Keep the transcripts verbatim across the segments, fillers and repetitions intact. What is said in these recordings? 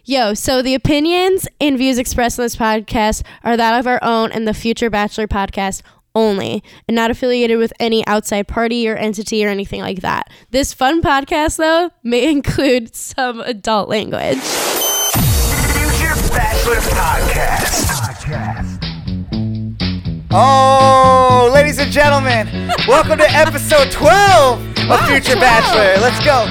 Yo, so the opinions and views expressed in this podcast are that of our own and the Future Bachelor podcast only, and not affiliated with any outside party or entity or anything like that. This fun podcast, though, may include some adult language. Future Bachelor Podcast. Podcast. Oh, ladies and gentlemen, welcome to episode twelve of wow, Future twelve. Bachelor. Let's go.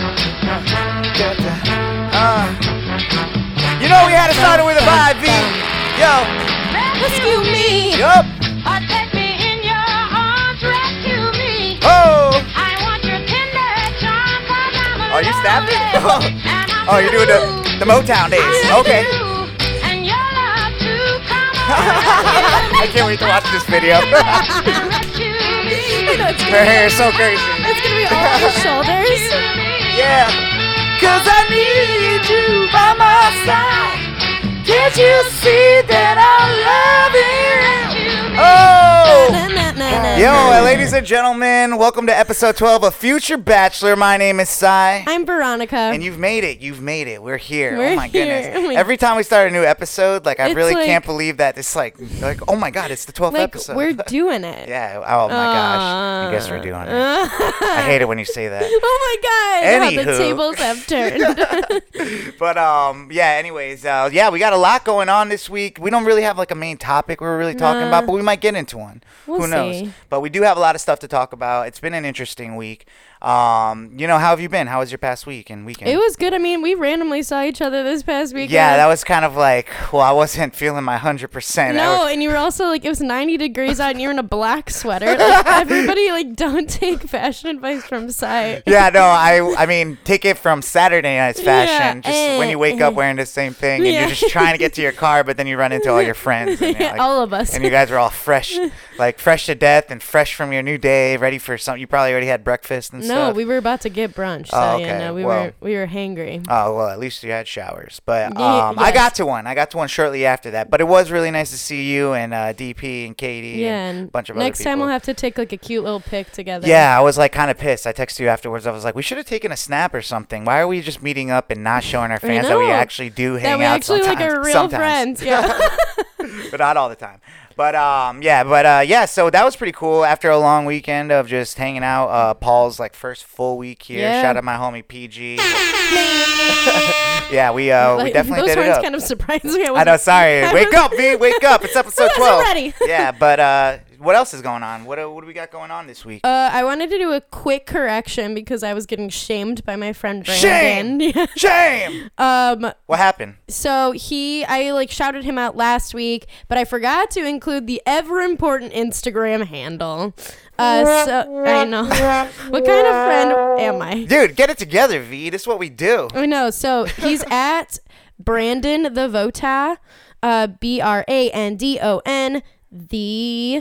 Uh, you know we had to start it with a vibe, V. Yo. Rescue me. Yup. Or take me in your arms, rescue me. Oh. I want your tender charm, 'cause I'm a Oh, you snapping? oh, oh, you're doing the, the Motown days. Okay. And your love to come I can't wait to watch this video. Her hair is so crazy. It's going to be all on the shoulders. Yeah. Cause I need you by my side. Can't you see that I love you? Oh! Na, na, na, na, Yo, na. uh, ladies and gentlemen, welcome to episode twelve of Future Bachelor. My name is Sai. I'm Veronica. And you've made it. You've made it. We're here. We're oh my here. goodness. Oh my Every time we start a new episode, like I It's really like- can't believe that it's like, like, oh my God, it's the twelfth like, episode. we're doing it. yeah. Oh my gosh. I guess we're doing it. I hate it when you say that. Oh my God. How the Anywho. tables have turned. But um, yeah. Anyways, uh, yeah, we got a lot going on this week. We don't really have like a main topic we're really talking Nah. about, but we might get into one. We'll Who knows? see. But we do have a lot of stuff to talk about. It's been an interesting week. Um, you know, how have you been? How was your past week and weekend? It was good. I mean, we randomly saw each other this past weekend. Yeah, that was kind of like, well, I wasn't feeling my one hundred percent. No, was, and you were also like, it was ninety degrees out and you were in a black sweater. Like, everybody, like, don't take fashion advice from Sai. yeah, no, I I mean, take it from Saturday night's fashion. Yeah, just eh, when you wake eh. up wearing the same thing and Yeah. you're just trying to get to your car, but then you run into all your friends. And you're like, All of us. And you guys are all fresh, like fresh to death and fresh from your new day, ready for something. You probably already had breakfast and No, stuff. we were about to get brunch, so Oh, yeah, okay. no, we Well- were we were hangry. Oh, well, at least you had showers. But Ye- um, I yes. got to one. I got to one shortly after that. But it was really nice to see you and uh, D P and Katie Yeah, and a and bunch of next other time people. we'll have to take like a cute little pic together. Yeah, I was like kind of pissed. I texted you afterwards. I was like, we should have taken a snap or something. Why are we just meeting up and not showing our fans that we know. actually do hang that we out actually sometimes? like are real sometimes. friends. Yeah. But not all the time. But um, yeah, but uh, yeah. So that was pretty cool. After a long weekend of just hanging out, uh, Paul's like first full week here. Yeah. Shout out my homie P G. yeah, we uh, we Like, definitely those did it horns up. kind of surprised me. I know. Sorry. I Wake was- up, V. Wake up. It's episode I wasn't twelve. ready. Yeah, but uh, what else is going on? What uh, what do we got going on this week? Uh, I wanted to do a quick correction because I was getting shamed by my friend Shame! Brandon. Shame. um, What happened? so he, I like shouted him out last week, but I forgot to include the ever important Instagram handle. Uh, so I know. What kind of friend am I? Dude, get it together, V. This is what we do. I know. So he's at Brandon the Vota, uh, B R A N D O N, the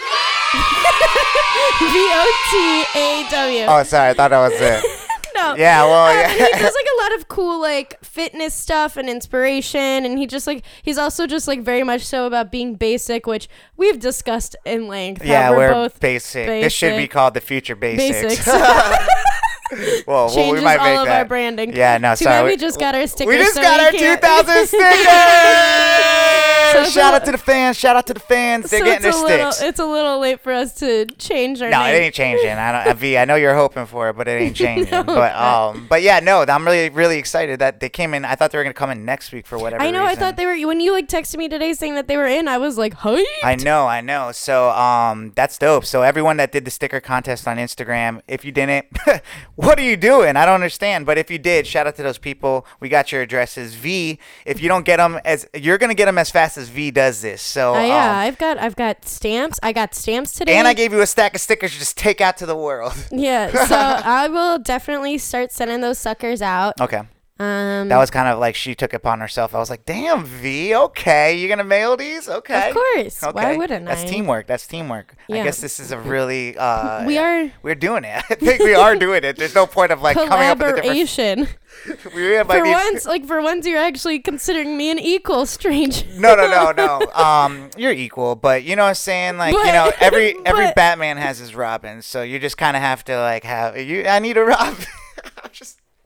V O T A W. Oh, sorry. I thought that was it. No. Yeah, well, Uh, yeah. he does like a lot of cool like fitness stuff and inspiration, and he just like he's also just like very much so about being basic, which we've discussed in length. how Yeah, we're, we're both basic. This should be basic. called the Future Basics. basics. well, well, we Changes might all make of that. our branding. Yeah, no, Too sorry. bad we just got our stickers. We just so got we our can't- two thousand stickers. So it's Shout a- out to the fans. Shout out to the fans. They're so getting their it's a little, sticks. it's a little late for us to change our No, name. it ain't changing. I don't, uh, V. I know you're hoping for it, but it ain't changing. No, but uh, um, but yeah, no, I'm really really excited that they came in. I thought they were gonna come in next week for whatever. I know. reason. I thought they were when you like texted me today saying that they were in. I was like, hyped. I know, I know. So um, that's dope. So everyone that did the sticker contest on Instagram, if you didn't, what are you doing? I don't understand. But if you did, shout out to those people. We got your addresses. V, if you don't get them as you're gonna get them as fast as V does this. So Oh, yeah, um, I've got I've got stamps. I got stamps today. and I gave you a stack of stickers to just take out to the world. Yeah, so I will definitely start sending those suckers out. Okay. Um, That was kind of like she took it upon herself. I was like, damn, V, okay. You're going to mail these? Okay. Of course. Okay. Why wouldn't That's I? teamwork. That's teamwork. I Yeah. guess this is a really... Uh, We are- We're doing it. I think we are doing it. There's no point of like coming up with a different... collaboration. We have, like, For these- once, like for once, you're actually considering me an equal stranger. No, no, no, no. Um, you're equal, but you know what I'm saying? Like, But- you know, every every but- Batman has his Robin, so you just kind of have to like have you. I need a Robin. I'm just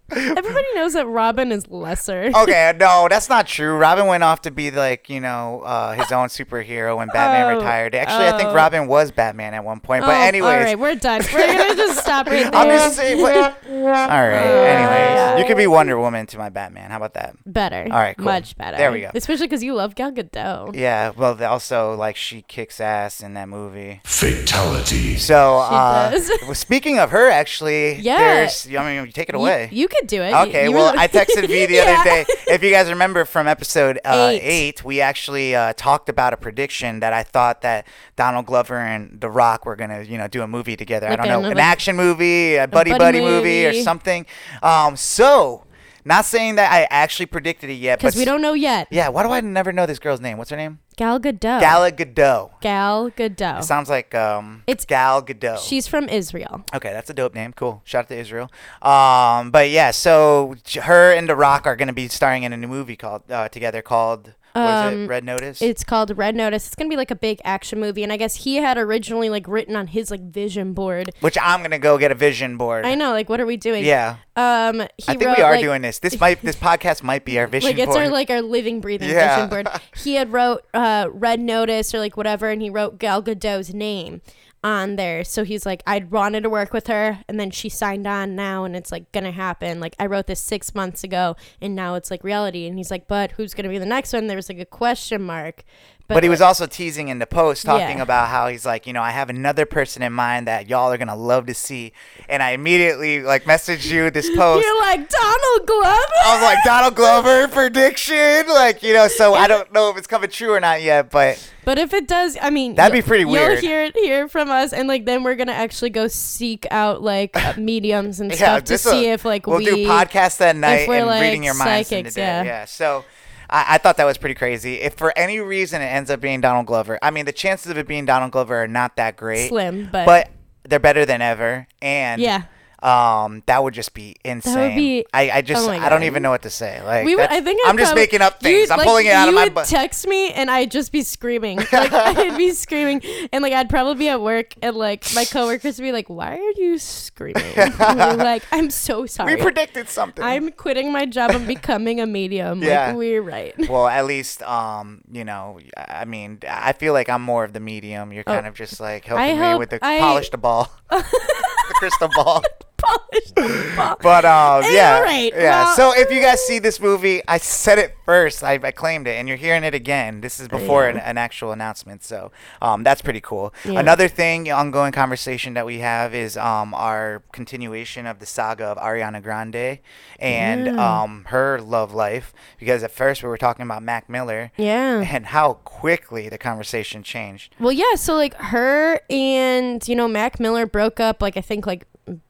Everybody knows that Robin is lesser. Okay, no, that's not true. Robin went off to be like, you know, uh, his own superhero when Batman Oh, retired. Actually, I think oh. Robin was Batman at one point. But Oh, anyways, all right, we're done. We're gonna just stop right there. I'm just saying. But, all right. Anyways, yeah. you could be Wonder Woman to my Batman. How about that? Better. All right, cool. Much better. There we go. Especially because you love Gal Gadot. Yeah. Well, th- also like she kicks ass in that movie. Fatality. So, She uh, does. well, speaking of her, actually, Yeah. there's. I mean, you take it You- away. You, could do it. Okay, You- you well, were- I texted V the Yeah. other day. If you guys remember from episode uh, Eight. eight. we actually uh, talked about a prediction that I thought that Donald Glover and The Rock were gonna, you know, do a movie together. Like I don't know, a- an like action movie, a buddy buddy buddy movie, or movie. something. Um, so, not saying that I actually predicted it yet, Because but we don't know yet. yeah, why do I never know this girl's name? What's her name? Gal Gadot. Gal Gadot. Gal Gadot. It sounds like um, It's- Gal Gadot. She's from Israel. Okay, that's a dope name. Cool. Shout out to Israel. Um, but yeah, so j- her and The Rock are gonna be starring in a new movie called uh, together called what is Um, it? Red Notice. It's called Red Notice. It's gonna be like a big action movie, and I guess he had originally like written on his like vision board. Which I'm gonna go get a vision board. I know, like, what are we doing? Yeah, Um, he I think wrote, we are like, doing this. This might this podcast might be our vision like it's board. our like our living, breathing Yeah. vision board. He had wrote uh, Red Notice or like whatever, and he wrote Gal Gadot's name on there. So he's like, I wanted to work with her, and then she signed on now, and it's like gonna happen. Like I wrote this six months ago, and now it's like reality. And he's like, but who's gonna be the next one? There was like a question mark. But he was like, also teasing in the post, talking Yeah. about how he's like, you know, I have another person in mind that y'all are gonna love to see, and I immediately like messaged you this post. You're like Donald Glover. I was like, Donald Glover prediction, like, you know. So I don't know if it's coming true or not yet, but But if it does, I mean, That'd you'll- be pretty weird. You'll hear it here from us, and like then we're gonna actually go seek out like uh, mediums and yeah, stuff to this see will- if like we'll we do podcasts that night we're, and like, reading your minds in the psychics, day. yeah. Yeah. So I, I thought that was pretty crazy. If for any reason it ends up being Donald Glover, I mean the chances of it being Donald Glover are not that great. slim, but, but they're better than ever. And yeah. Um, that would just be insane. be- I, I just oh my I don't God. even know what to say. Like We would, that's- I think I'm I'd just probably- making up things. you'd, I'm like, pulling it out of you my would butt. text me and I'd just be screaming. Like I'd be screaming, and like I'd probably be at work, and like my coworkers would be like, "Why are you screaming?" And we're like, "I'm so sorry. We predicted something. I'm quitting my job and becoming a medium." Yeah. Like we're right. well, at least, um, you know, I mean, I feel like I'm more of the medium. You're kind of just like helping I me hope with the I- polish the ball, the crystal ball. Polish the ball. But um, Hey, yeah, all right, yeah. well- So if you guys see this movie, I said it first. I, I claimed it, and you're hearing it again. This is before an, an actual announcement, so um, that's pretty cool. Yeah. Another thing, ongoing conversation that we have is um our continuation of the saga of Ariana Grande and Yeah. um her love life. Because at first we were talking about Mac Miller. Yeah. And how quickly the conversation changed. Well, yeah. So like her and you know Mac Miller broke up. Like I think like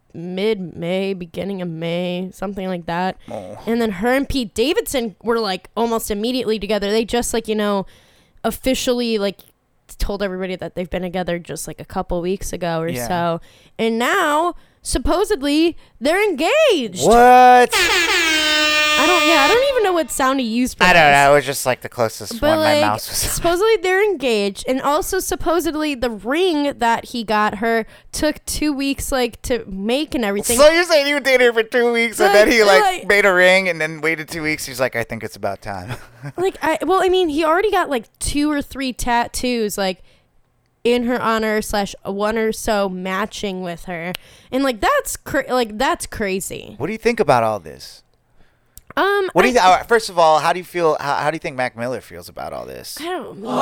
mid May, beginning of May, something like that. Oh. And then her and Pete Davidson were like almost immediately together. They just like you know officially like told everybody that they've been together just like a couple weeks ago or Yeah. so. And now supposedly they're engaged. What? I don't. Yeah, I don't even know what sound to use for I don't this. know. It was just like the closest But one like, my mouse was. supposedly they're engaged, and also supposedly the ring that he got her took two weeks like to make and everything. So you're saying you dated her for two weeks and Like- then he like, like- made a ring and then waited two weeks. He's like, I think it's about time. like I well, I mean, he already got like two or three tattoos like in her honor slash one or so matching with her, and like that's cra- like that's crazy. What do you think about all this? Um, What do I, you? Uh, first of all, how do you feel? How, how do you think Mac Miller feels about all this? I don't know.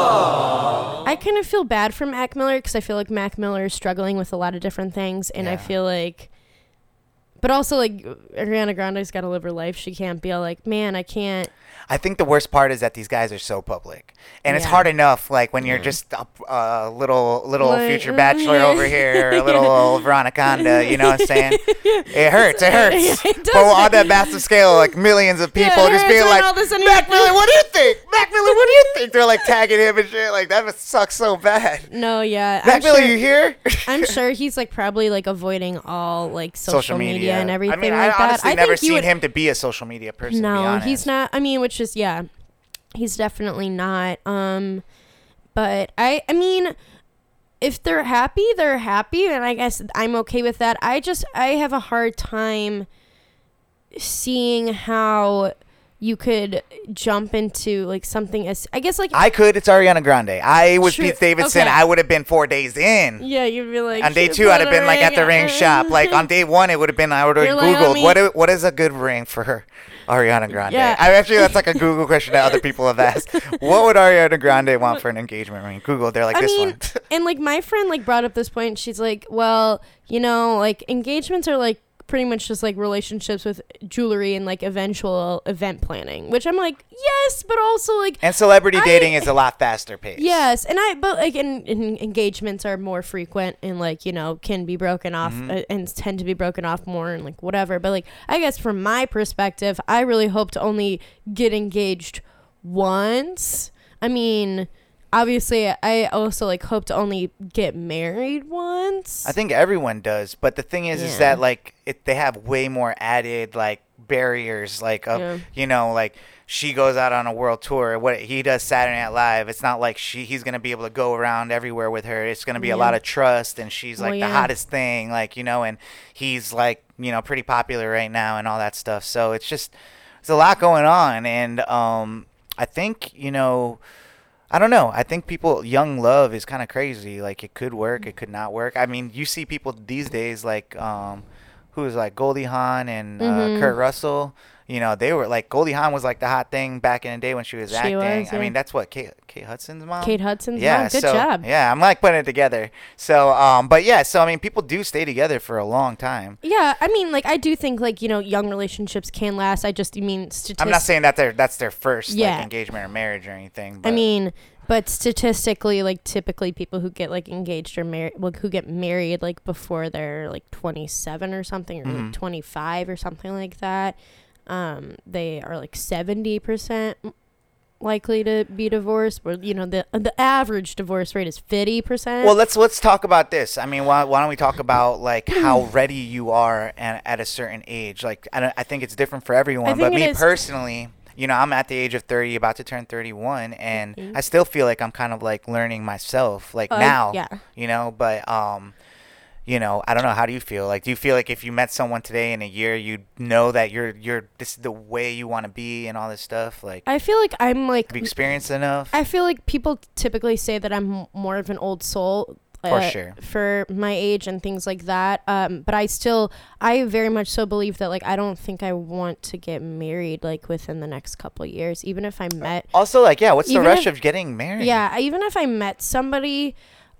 I kind of feel bad for Mac Miller because I feel like Mac Miller is struggling with a lot of different things, and I Yeah. feel like, but also like Ariana Grande's got to live her life. She can't be like, man, I can't. I think the worst part is that these guys are so public, and it's Yeah. hard enough. Like when you're just a uh, little little Like, future mm, bachelor yeah. over here, or a little old Veronica, you know what I'm saying? It hurts. It hurts. Yeah, it does but on hurt. that massive scale, like millions of Yeah, people it just hurts being when like, all of a sudden Mac you're like, Miller, what do you think? Mac Miller, what do you think? They're like tagging him and shit. Like that must suck so bad. No, yeah, Mac I'm Miller, sure, you here? I'm sure he's like probably like avoiding all like social, media. and everything I mean, like I that. honestly I never think he seen would, him to be a social media person. to be No, honest. he's not. I mean, which is yeah, he's definitely not. Um, but I, I mean, if they're happy, they're happy, and I guess I'm okay with that. I just I have a hard time seeing how you could jump into like something as I guess like I could. It's Ariana Grande. I was True. Pete Davidson. Okay. I would have been four days in. yeah, you'd be like On day "Should two, put I'd have a been like at the ring ring shop. Like on day one, it would have been I would have You're like, let Googled me- what i- what is a good ring for her, Ariana Grande. Yeah. I actually that's like a Google question that other people have asked. What would Ariana Grande want for an engagement ring? Google. They're like I this mean, one. and like my friend like brought up this point. She's like, well, you know, like engagements are like pretty much just like relationships with jewelry and like eventual event planning, which I'm like, yes, but also like And celebrity I- dating is a lot faster paced. yes, and I but like in, in engagements are more frequent and like you know can be broken off Mm-hmm. uh, and tend to be broken off more and like whatever. But like I guess from my perspective, I really hope to only get engaged once. I mean, obviously, I also like hope to only get married once. I think everyone does, but the thing is, is Yeah. that like it, they have way more added like barriers. Like, of, Yeah. you know, like she goes out on a world tour. What he does Saturday Night Live. It's not like she he's gonna be able to go around everywhere with her. It's gonna be a Yeah. lot of trust, and she's Well, like yeah. the hottest thing. Like you know, and he's like you know pretty popular right now and all that stuff. So it's just there's a lot going on, and um, I think you know. I don't know. I think people young love is kind of crazy. Like it could work, it could not work. I mean, you see people these days like um who's like Goldie Hawn and uh, Mhm. Kurt Russell. You know, they were like Goldie Hawn was like the hot thing back in the day when she was She acting. was, I yeah. mean, that's what Kate Kate Hudson's mom. Kate Hudson's yeah, mom. Good so, job. Yeah, I'm like putting it together. So, um, but yeah, so I mean, people do stay together for a long time. Yeah, I mean, like I do think like you know young relationships can last. I just you mean statistics. I'm not saying that they're that's their first Yeah. like engagement or marriage or anything. I But mean, but statistically, like typically people who get like engaged or married, like who get married like before they're like twenty-seven or something, or Mhm. like twenty-five or something like that, um, they are like seventy percent likely to be divorced. Or you know, the the average divorce rate is fifty percent. Well, let's let's talk about this. I mean, why, why don't we talk about like how ready you are at, at a certain age? Like, I, don't, I think it's different for everyone. think But it me is. personally, you know, I'm at the age of thirty, about to turn thirty-one, and Mhm. I still feel like I'm kind of like learning myself, like Uh, now. yeah. You know, but um, you know, I don't know. How do you feel? Like, do you feel like if you met someone today in a year, you know that you're you're this is the way you want to be and all this stuff? Like, I feel like I'm like have you experienced enough? I feel like people typically say that I'm m- more of an old soul. For uh, sure. For my age and things like that. Um, but I still, I very much so believe that, like, I don't think I want to get married, like, within the next couple of years. Even if I met, Also, like, yeah, what's the Even rush if- of getting married? yeah, even if I met somebody,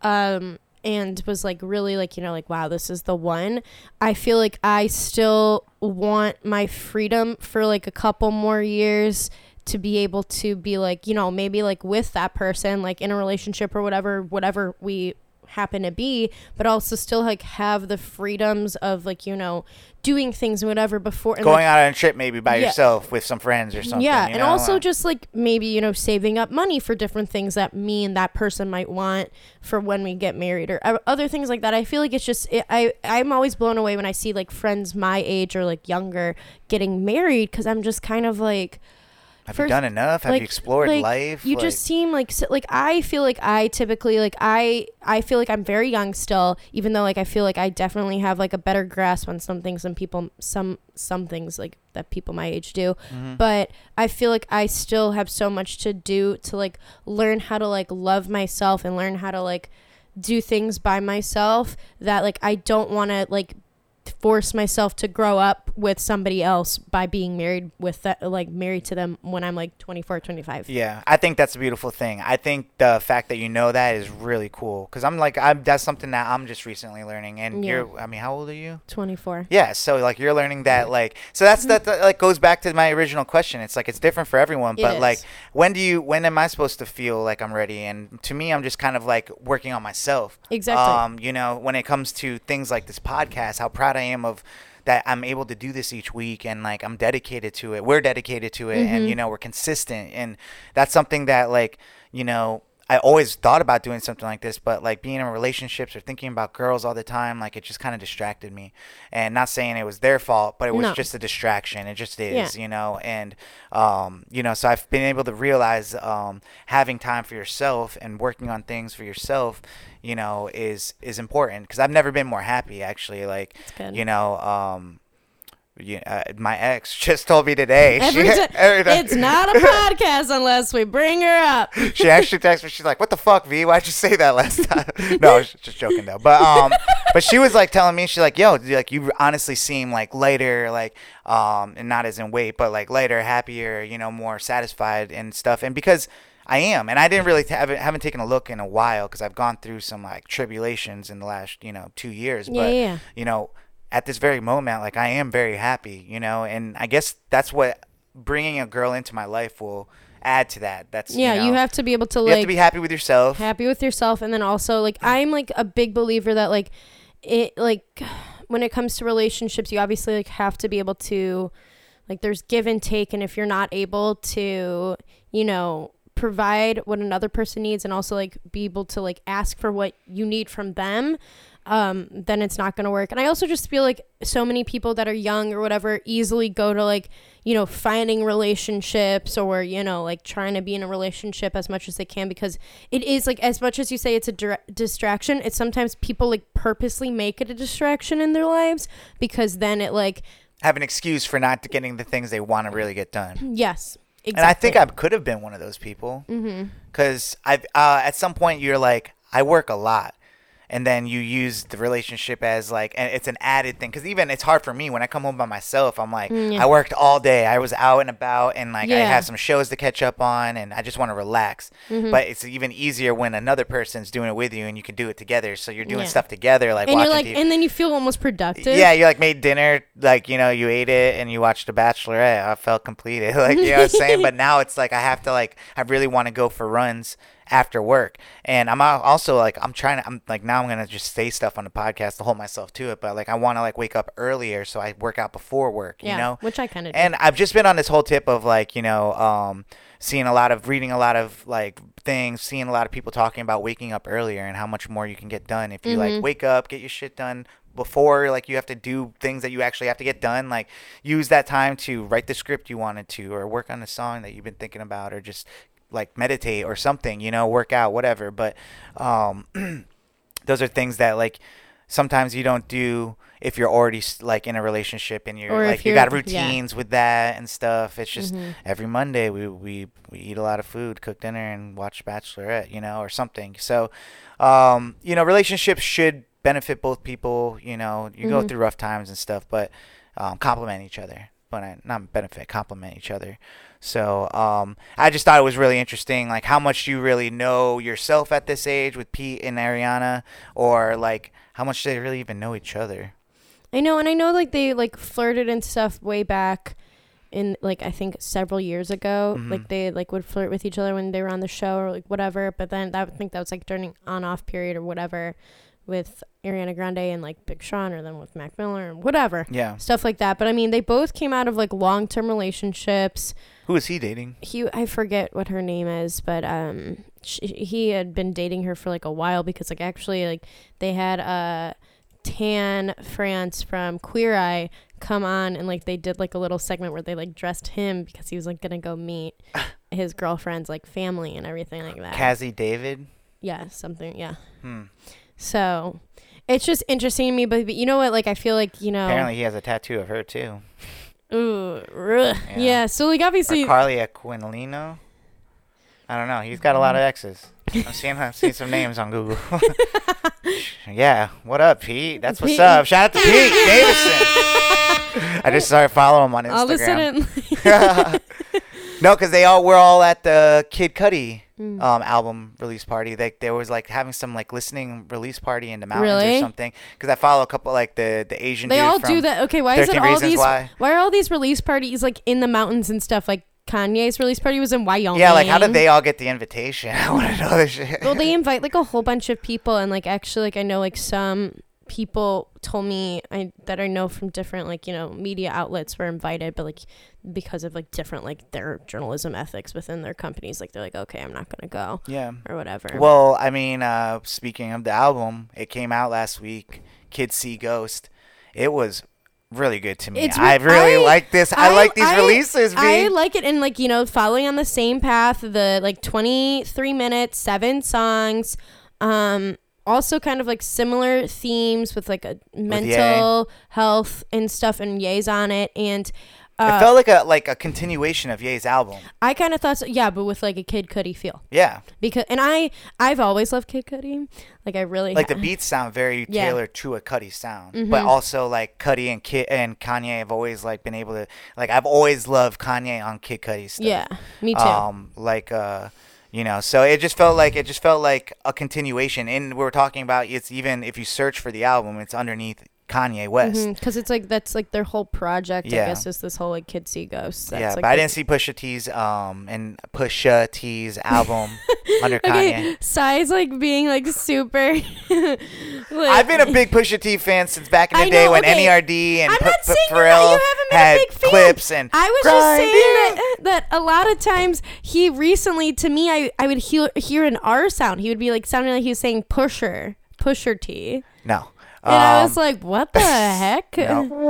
um, and was, like, really, like, you know, like, wow, this is the one, I feel like I still want my freedom for, like, a couple more years to be able to be, like, you know, maybe, like, with that person, like, in a relationship or whatever, whatever we happen to be, but also still like have the freedoms of like you know doing things and whatever before and, Going like, out on a trip maybe by Yeah. yourself with some friends or something. yeah you and know? also Uh, just like maybe you know saving up money for different things that me and that person might want for when we get married or o- other things like that. I feel like it's just it, I I'm always blown away when I see like friends my age or like younger getting married because I'm just kind of like have first- you done enough? Have like- you explored like, life? You Like, just seem like so- like I feel like I typically like I I feel like I'm very young still, even though like I feel like I definitely have like a better grasp on some things than people some some things like that people my age do. Mhm. But I feel like I still have so much to do to like learn how to like love myself and learn how to like do things by myself that like I don't want to like force myself to grow up with somebody else by being married with that like married to them when I'm like twenty-four, twenty-five. Yeah, I think that's a beautiful thing. I think the fact that you know that is really cool because I'm like, I'm that's something that I'm just recently learning. And Yeah. you're, I mean, how old are you? twenty-four. Yeah, so like you're learning that like so that's that, that like goes back to my original question. It's like it's different for everyone, It but is. like when do you when am I supposed to feel like I'm ready? And to me, I'm just kind of like working on myself. Exactly. Um, you know, when it comes to things like this podcast, how proud I am of that I'm able to do this each week and like I'm dedicated to it. We're dedicated to it and Mhm. you know, we're consistent and that's something that like, you know, I always thought about doing something like this, but like being in relationships or thinking about girls all the time, like it just kind of distracted me. And not saying it was their fault, but it was No. just a distraction. It just is, Yeah. you know. And um, you know, so I've been able to realize um, having time for yourself and working on things for yourself, you know, is is important because I've never been more happy actually. Like, good. you know, um, you, uh, my ex just told me today. Every she, ti- every time- it's not a podcast unless we bring her up. She actually texted me. She's like, "What the fuck, V? Why'd you say that last time?" No, I was just joking though. But um, but she was like telling me, she's like, "Yo, like you honestly seem like lighter, like um, and not as in weight, but like lighter, happier, you know, more satisfied and stuff." And because I am, and I didn't really t- haven't, haven't taken a look in a while because I've gone through some like tribulations in the last you know two years. Yeah, But yeah. you know, at this very moment, like I am very happy, you know, and I guess that's what bringing a girl into my life will add to that. That's Yeah, you, know, you have to be able to you like have to be happy with yourself. happy with yourself, and then also like I'm like a big believer that like it like when it comes to relationships, you obviously like have to be able to like there's give and take, and if you're not able to, you know, provide what another person needs and also like be able to like ask for what you need from them, um then it's not going to work. And I also just feel like so many people that are young or whatever easily go to like, you know, finding relationships or, you know, like trying to be in a relationship as much as they can, because it is like, as much as you say it's a dir- distraction, it's sometimes people like purposely make it a distraction in their lives because then it like Have an excuse for not getting the things they want to really get done. yes exactly. And I think I could have been one of those people. Because I've uh, at some point you're like, I work a lot. And then you use the relationship as like, and it's an added thing. Because even it's hard for me when I come home by myself. I'm like, Mm, yeah. I worked all day. I was out and about, and like I Yeah. have some shows to catch up on, and I just want to relax. Mm-hmm. But it's even easier when another person's doing it with you, and you can do it together. So you're doing Yeah. stuff together, like and watching you're like T V. and then you feel almost productive. Yeah, you like made dinner, like, you know, you ate it and you watched The Bachelorette. I felt completed. Like, you know what I'm saying? But now it's like I have to, like, I really want to go for runs after work. And I'm al- also like, I'm trying to, I'm like, now I'm going to just say stuff on the podcast to hold myself to it. But like, I want to like wake up earlier so I work out before work, Yeah, you know? which I kind of do. And I've just been on this whole tip of like, you know, um, seeing a lot of, reading a lot of like things, seeing a lot of people talking about waking up earlier and how much more you can get done if you Mm-hmm. like wake up, get your shit done before like you have to do things that you actually have to get done. Like use that time to write the script you wanted to, or work on a song that you've been thinking about, or just like meditate or something, you know, work out, whatever. But um, those are things that like sometimes you don't do if you're already s- like in a relationship and you're Or if like you you're- got routines with that and stuff. It's just Mm-hmm. every Monday we, we we eat a lot of food, cook dinner, and watch Bachelorette, you know, or something. So um, you know, relationships should benefit both people. You know, you go Mhm. through rough times and stuff, but um, complement each other. But I, not benefit, complement each other. So um, I just thought it was really interesting, like how much you really know yourself at this age with Pete and Ariana, or like how much they really even know each other. I know, and I know like they like flirted and stuff way back in like I think several years ago. Mhm. Like they like would flirt with each other when they were on the show or like whatever. But then that, I think that was like during on off period or whatever with Ariana Grande and like Big Sean, or then with Mac Miller and whatever. Yeah. Stuff like that. But I mean, they both came out of like long term relationships. Who is he dating? He I forget what her name is, but um she, he had been dating her for like a while because like actually like they had uh Tan France from Queer Eye come on, and like they did like a little segment where they like dressed him because he was like gonna go meet his girlfriend's like family and everything like that. Cassie David. Yeah, something. Yeah. Hmm. So it's just interesting to me, but, but you know what? Like I feel like you know. Apparently he has a tattoo of her too. Ooh, ugh. Yeah. Yeah. So like obviously. Or Carly Aquilino. I don't know. He's got a lot of exes. I'm seeing I'm seeing some names on Google. Yeah. What up, Pete? That's what's Pete. up. Shout out to Pete Davidson. I just started following him on Instagram. all of a sudden. No, because they all were all at the Kid Cudi Mm. um, album release party. They there was like having some like listening release party in the mountains Really? or something. Because I follow a couple like the the Asian. They dude all from do that. Okay, why is it thirteen all Reasons these? Why. Why are all these release parties like in the mountains and stuff? Like Kanye's release party was in Wyoming. Yeah, like how did they all get the invitation? I want to know this shit. Well, they invite like a whole bunch of people, and like actually, like I know like some people told me I that I know from different like you know media outlets were invited, but like because of like different like their journalism ethics within their companies, like they're like, okay, I'm not gonna go Yeah. or whatever. Well, I mean, uh, speaking of the album, it came out last week. Kids See Ghost. It was really good to me. It's I re- really I- like this. I, like these I- releases, B. I like it, and like you know, following on the same path. The like twenty-three minutes, seven songs. Um, also kind of like similar themes with like a mental health and stuff, and Ye's on it. And uh, it felt like a like a continuation of Ye's album. I kind of thought so, yeah, but with like a Kid Cudi feel. Yeah. Because and I I've always loved Kid Cudi. Like I really like ha- the beats sound very Yeah. tailored to a Cudi sound, Mhm. but also like Cudi and Kid and Kanye have always like been able to like I've always loved Kanye on Kid Cudi stuff. Yeah, me too. Um, like uh, you know, so it just felt like it just felt like a continuation. And we were talking about it's even if you search for the album, it's underneath Kanye West. Because it's like that's like their whole project. Yeah. I guess is this whole like Kid See Ghosts. That's Yeah, like but I the- didn't see Pusha T's um and Pusha T's album under Kanye. Okay, Sai's like being like super. like, I've been a big Pusha T fan since back in the I day know, when okay. N E R D and I'm P- not P- saying you're Pharrell not- you haven't been a had big fan. clips and I was just Grind saying it. that, that a lot of times he recently to me I, I would hear hear an R sound. He would be like sounding like he was saying pusher, pusher T. No. And I Um, was like, what the heck?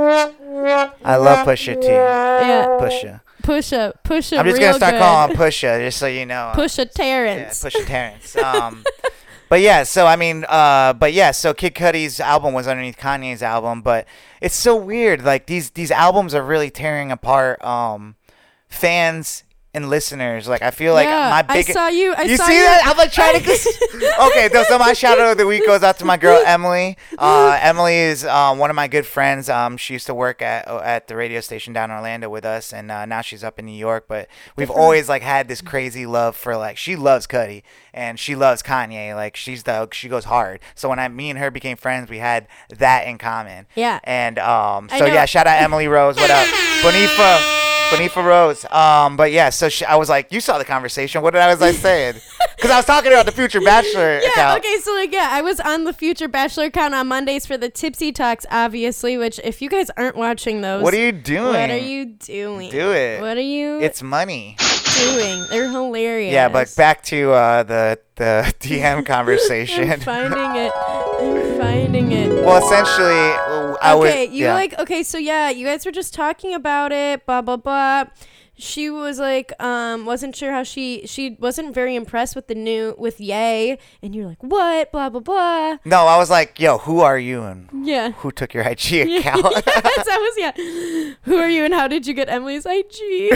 no. I love Pusha T. Yeah. Pusha. Pusha, Pusha I'm just real gonna start good. calling him Pusha, just so you know. Pusha Yeah, Terrence. Pusha Terrence. Um, but yeah, so I mean, uh, but yeah, so Kid Cudi's album was underneath Kanye's album, but it's so weird. Like these these albums are really tearing apart um, fans and listeners. Like I feel like Yeah, my I big. saw you. I you saw see you. that? I'm like trying to. Okay, so, so my shout out of the week goes out to my girl Emily. Uh, Emily is um, one of my good friends. Um, she used to work at at the radio station down in Orlando with us, and uh, now she's up in New York. But we've always like had this crazy love for like she loves Cudi and she loves Kanye. Like she's the she goes hard. So when I me and her became friends, we had that in common. Yeah. And um, I so know. yeah, shout out Emily Rose. What up, Bonifa? Bonifa Rose. Um, but yeah, so she, I was like, you saw the conversation. What did I was I saying? Because I was talking about the Future Bachelor Yeah, account. okay, so like, yeah, I was on the Future Bachelor account on Mondays for the Tipsy Talks, obviously, which if you guys aren't watching those. What are you doing? What are you doing? Do it. What are you It's money. doing? They're hilarious. Yeah, but back to uh, the the D M conversation. I'm finding it. I'm finding it. Well, essentially, I was. Okay, you yeah. like okay, so yeah, you guys were just talking about it, blah blah blah. She was like, um, wasn't sure how she she wasn't very impressed with the new with Ye, and you're like, what, blah blah blah. No, I was like, yo, who are you and Yeah. who took your I G Yeah, account? yes, that was yeah. Who are you and how did you get Emily's I G?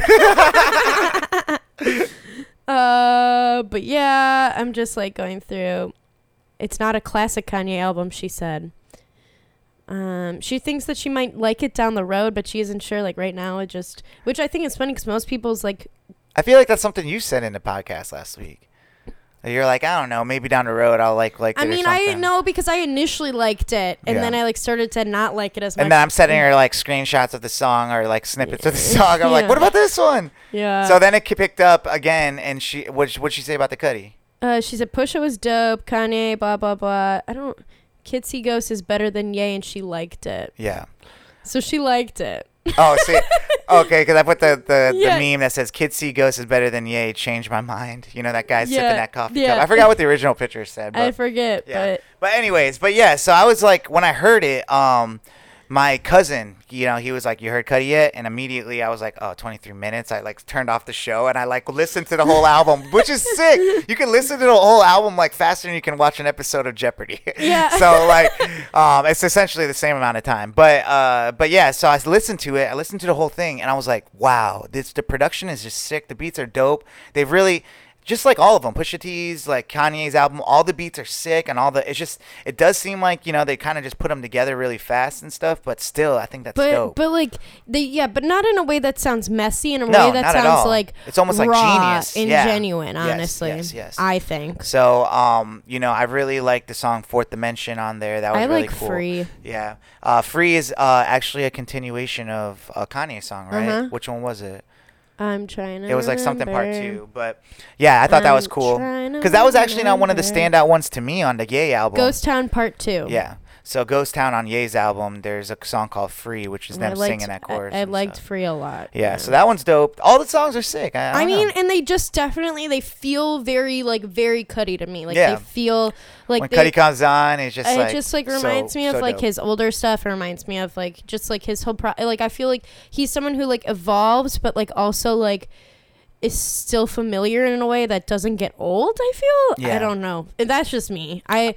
uh, but yeah, I'm just like going through. It's not a classic Kanye album, she said. Um, she thinks that she might like it down the road, but she isn't sure. Like right now, it just, which I think is funny because most people's like, I feel like that's something you said in the podcast last week. You're like, I don't know, maybe down the road I'll like like it I or mean, I something. know because I initially liked it, and Yeah. then I like started to not like it as much. And then I'm sending her like screenshots of the song or like snippets of the song. I'm like, Yeah. what about this one? Yeah. So then it ki- picked up again, and she what what'd she say about the Cudi? Uh, she said Pusha was dope, Kanye, blah blah blah. I don't. Kid See Ghost is better than Ye, and she liked it. Yeah. So she liked it. Oh, see, okay, because I put the the, Yeah. the meme that says "Kid See Ghost is better than Ye." Changed my mind. You know that guy Yeah, sipping that coffee yeah. cup. I forgot what the original picture said. But I forget, yeah. but But anyways, but yeah. So I was like, when I heard it, um, my cousin, you know, he was like, "You heard Cudi yet?" And immediately I was like, "Oh, twenty-three minutes." I like turned off the show and I like listened to the whole album, which is sick. You can listen to the whole album like faster than you can watch an episode of Jeopardy. Yeah. So like, um, it's essentially the same amount of time. But uh, but yeah. So I listened to it. I listened to the whole thing, and I was like, "Wow, this the production is just sick. The beats are dope. They've really." Just like all of them, Pusha T's, like Kanye's album, all the beats are sick, and all the it's just it does seem like you know they kind of just put them together really fast and stuff, but still I think that's but dope. but like they yeah, but not in a way that sounds messy. In a No, way that not at sounds all. like It's almost like raw genius. and Yeah. genuine. Yes, Honestly, yes, yes. I think. So um, you know, I really like the song Fourth Dimension on there. That was I really like cool. Free. Yeah, uh, Free is uh actually a continuation of a Kanye song, right? Uh-huh. Which one was it? I'm trying to. It was like something part remember. two, but yeah, I thought that was I'm cool trying to because that was actually not one of the remember. standout ones to me on the Ye album. Ghost Town Part Two. Yeah. So Ghost Town on Ye's album, there's a song called Free, which is And I them liked- singing that chorus. I, I and liked stuff. Free a lot. Yeah, so that one's dope. All the songs are sick. I, I, I don't mean, know. and they just definitely they feel very like very Cudi to me. Like Yeah. they feel like when they, Cudi comes on, it's just it like just like so- reminds me of so like dope. his older stuff. It reminds me of like just like his whole pro. Like I feel like he's someone who like evolves, but like also like is still familiar in a way that doesn't get old. I feel. Yeah. I don't know. That's just me. I.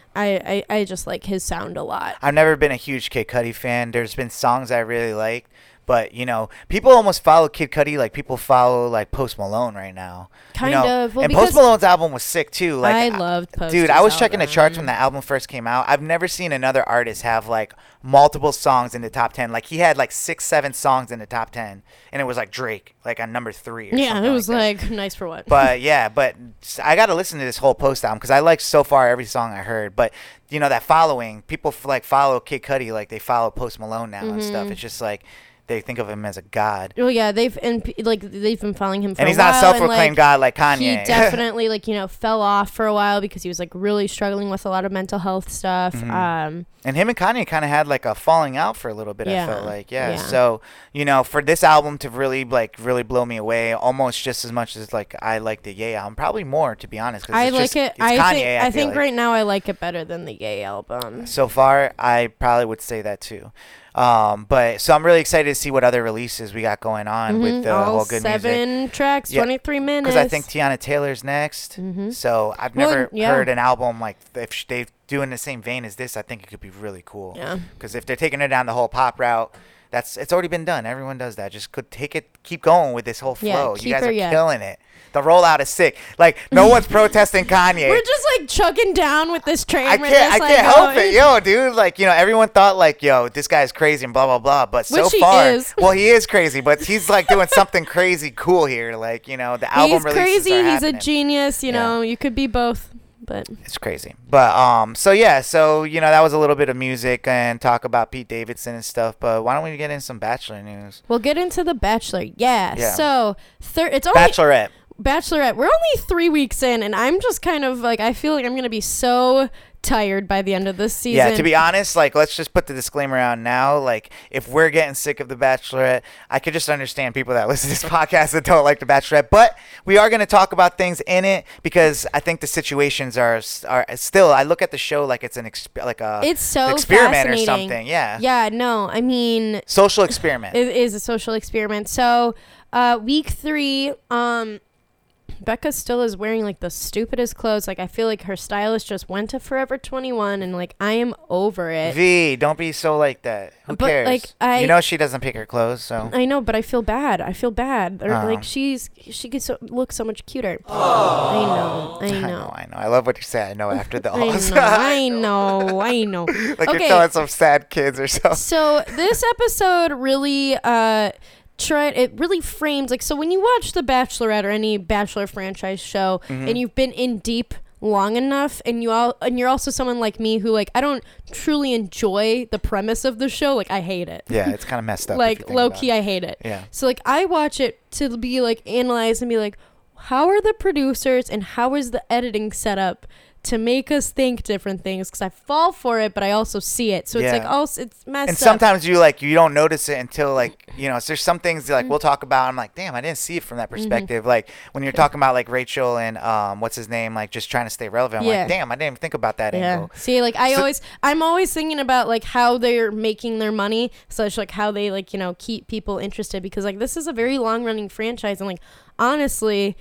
I, I, I just like his sound a lot. I've never been a huge Kid Cudi fan. There's been songs I really like, but you know, people almost follow Kid Cudi like people follow like Post Malone right now. Kind you know? of. Well, and because Post Malone's album was sick too. Like I loved Post's Dude, I was checking the album. charts when the album first came out. I've never seen another artist have like multiple songs in the top ten. Like he had like six, seven songs in the top ten, and it was like Drake, like on number three. Or Yeah, something it was like, like, nice for what? that. But yeah, but I got to listen to this whole Post album because I like so far every song I heard. But you know that following, people f- like follow Kid Cudi like they follow Post Malone now and stuff. It's just like they think of him as a god. Well, yeah, they've and p- like they've been following him for And a he's while. not a self-proclaimed and, like, god like Kanye. He definitely like you know fell off for a while because he was like really struggling with a lot of mental health stuff. Mm-hmm. Um, And him and Kanye kind of had like a falling out for a little bit. Yeah, I felt like, yeah. yeah. So you know, for this album to really like really blow me away, almost just as much as like I like the Ye album, probably more to be honest. 'cause I it's like just- it. It's I Kanye, think I, I feel think like. right now I like it better than the Ye album. So far, I probably would say that too. Um, but so I'm really excited to see what other releases we got going on with the Mm-hmm. All whole good seven music. tracks, Yeah, twenty-three minutes. Because I think Tiana Taylor's next. So I've Well, never yeah. heard an album like if sh- they do in the same vein as this. I think it could be really cool. Yeah. Because if they're taking it down the whole pop route, that's it's already been done. Everyone does that. Just could take it, keep going with this whole Yeah, flow. keep you guys her- are yeah. killing it. The rollout is sick. Like no one's protesting Kanye. We're just like chugging down with this train. I We're can't. I just, like, can't help going- it, yo, dude. Like you know, everyone thought like, yo, this guy's crazy and blah blah blah. But so Which he far, is. well, he is crazy, but he's like doing something crazy cool here. Like you know, the album He's releases crazy. are He's happening. a genius. You Yeah. know, you could be both, but It's crazy. But um so yeah, so you know that was a little bit of music and talk about Pete Davidson and stuff, but why don't we get in some Bachelor news? we'll get into the Bachelor. Yeah. Yeah. So thir- it's only Bachelorette. Bachelorette. We're only three weeks in, and I'm just kind of like I feel like I'm gonna be so tired by the end of this season. Yeah, to be honest, like let's just put the disclaimer out now. Like if we're getting sick of the Bachelorette, I could just understand people that listen to this podcast that don't like the Bachelorette. But we are going to talk about things in it because I think the situations are are still. I look at the show like it's an exp- like a It's so experiment or fascinating. something. Yeah. Yeah. No, I mean Social experiment. it is a social experiment. So, uh, week three, um. Becca still is wearing like the stupidest clothes. Like I feel like her stylist just went to Forever twenty-one, and like I am over it. V, don't be so like that. Who But, cares? like, I- you know she doesn't pick her clothes, so. I know, but I feel bad. I feel bad. Or, Oh. like she's she could so, look so much cuter. I know. I I know. know, I know. I love what you say. I know after the I alls. know. I know. I know. like Okay. you're telling some sad kids or something. So this episode really uh tried it really framed like so when you watch The Bachelorette or any Bachelor franchise show Mm-hmm. and you've been in deep long enough and you all and you're also someone like me who like I don't truly enjoy the premise of the show. Like I hate it. Yeah, it's kind of messed up. if you Like think low about key it. I hate it. Yeah. So like I watch it to be like analyze and be like, how are the producers and how is the editing set up to make us think different things? Because I fall for it, but I also see it. So it's Yeah. like also it's messed And up. sometimes you like you don't notice it until like you know. So there's some things Mm-hmm. like we'll talk about. I'm like, damn, I didn't see it from that perspective. Like when you're talking about like Rachel and um, what's his name, like just trying to stay relevant. I'm Yeah. like, damn, I didn't even think about that Yeah. angle. See, like I So- always, I'm always thinking about like how they're making their money, such like how they like you know keep people interested because like this is a very long running franchise and like honestly,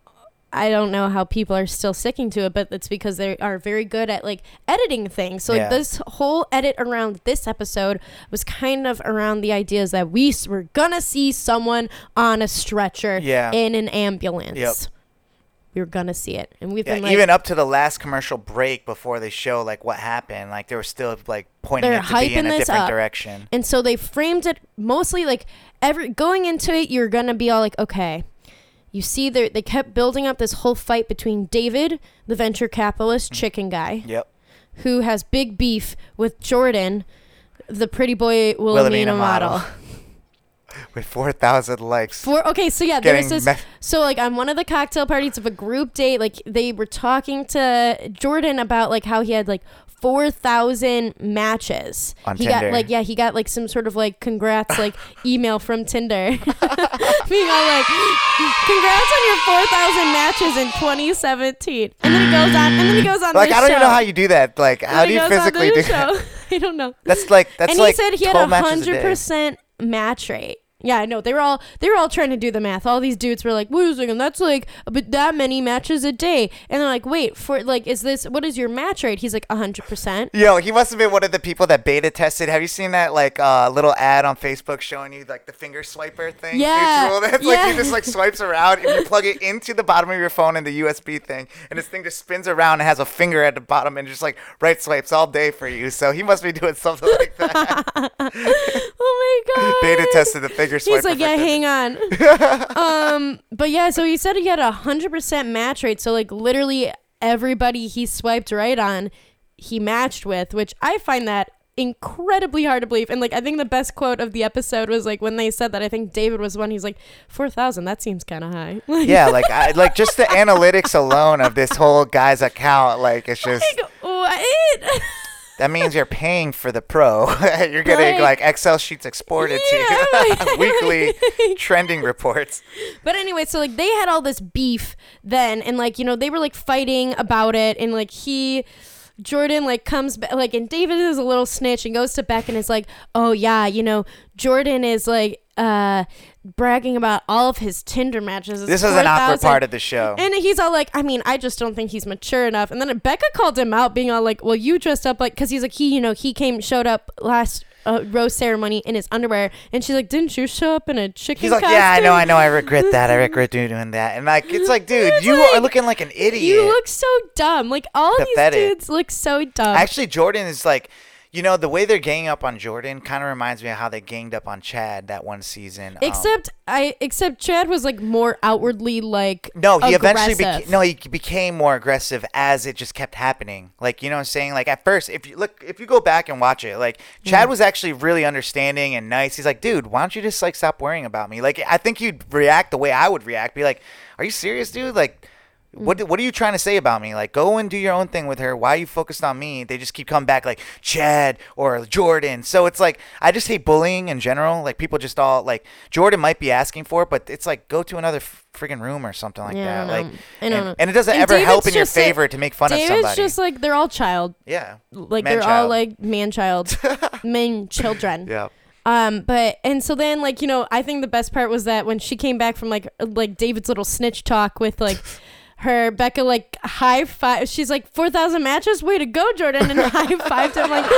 I don't know how people are still sticking to it, but it's because they are very good at like editing things. So like Yeah. this whole edit around this episode was kind of around the ideas that we s- were gonna see someone on a stretcher Yeah. in an ambulance. Yep. We were gonna see it, and we've Yeah, been like, even up to the last commercial break before they show like what happened, like they were still like pointing They're it to be in hyping a this different up. direction. And so they framed it mostly like every going into it, you're gonna be all like, okay, you see, they they kept building up this whole fight between David, the venture capitalist chicken guy, Yep. who has big beef with Jordan, the pretty boy Wilhelmina Wilhelmina model. model. With four thousand likes. For okay, so yeah, Getting there's this. me- so like on one of the cocktail parties of a group date, like they were talking to Jordan about like how he had like four thousand matches. On he got Tinder. like yeah, he got like some sort of like congrats like email from Tinder, being all like, congrats on your four thousand matches in twenty seventeen, and then he goes on, and then he goes on. Like this I don't show. even know how you do that. Like And how then do he you goes on physically do this that? show. I don't know. That's like that's and like he said he had twelve a matches a hundred day. percent match rate. Yeah, I know. They were all they were all trying to do the math. All these dudes were like, wait a second, that's like but that many matches a day. And they're like, wait, for like, is this, what is your match rate? He's like, one hundred percent. Yo, he must have been one of the people that beta tested. Have you seen that like uh, little ad on Facebook showing you like the finger swiper thing? Yeah. Mutual? That's yeah. like you just like swipes around and you plug it into the bottom of your phone in the U S B thing, and this thing just spins around and has a finger at the bottom and just like right swipes all day for you. So he must be doing something like that. Oh my god. Beta tested the finger swiper. He's like, yeah, for hang on. um, but yeah, so he said he had a hundred percent match rate. So like literally everybody he swiped right on, he matched with, which I find that incredibly hard to believe. And like, I think the best quote of the episode was like when they said that, I think David was one. He's like, four thousand. That seems kind of high. Yeah, like I, like just the analytics alone of this whole guy's account, like it's just. Like, what? That means you're paying for the pro. You're getting Like- like Excel sheets exported Yeah, to you, like- weekly trending reports. But anyway, so like they had all this beef then, and like, you know, they were like fighting about it, and like he Jordan like comes back, like, and David is a little snitch and goes to Beck and is like, oh yeah, you know, Jordan is like uh bragging about all of his Tinder matches. It's This is an awkward four thousand. part of the show. And he's all like, I mean, I just don't think he's mature enough. And then Becca called him out, being all like, well, you dressed up like, because he's like, he, you know, he came, showed up last uh, rose ceremony in his underwear. And she's like, didn't you show up in a chicken He's like, costume? yeah, I know, I know, I regret that. I regret doing that. And like, it's like, dude, It's you like, are looking like an idiot. You look so dumb. Like, all Pathetic. these dudes look so dumb. Actually, Jordan is like, you know, the way they're ganging up on Jordan kind of reminds me of how they ganged up on Chad that one season. Um, Except I, except Chad was like more outwardly like No, he aggressive. eventually became no, he became more aggressive as it just kept happening. Like, you know what I'm saying? Like at first, if you look if you go back and watch it, like Chad Mm. was actually really understanding and nice. He's like, "Dude, why don't you just like stop worrying about me?" Like I think you'd react the way I would react. Be like, "Are you serious, dude? Like What what are you trying to say about me? Like, go and do your own thing with her. Why are you focused on me?" They just keep coming back like Chad or Jordan. So it's like, I just hate bullying in general. Like, people just all like, Jordan might be asking for it, but it's like, go to another f- friggin' room or something like Yeah, I that. don't Like, know. I don't and, know. and it doesn't And ever help David's in your just like- favor to make fun David's of somebody. just like, they're all child. yeah. Like, Man they're all child. like man-child. men children. Yeah. Um, but and so then like, you know, I think the best part was that when she came back from like like David's little snitch talk with like her, Becca like high five. She's like, four thousand matches, way to go, Jordan, and high fived him like.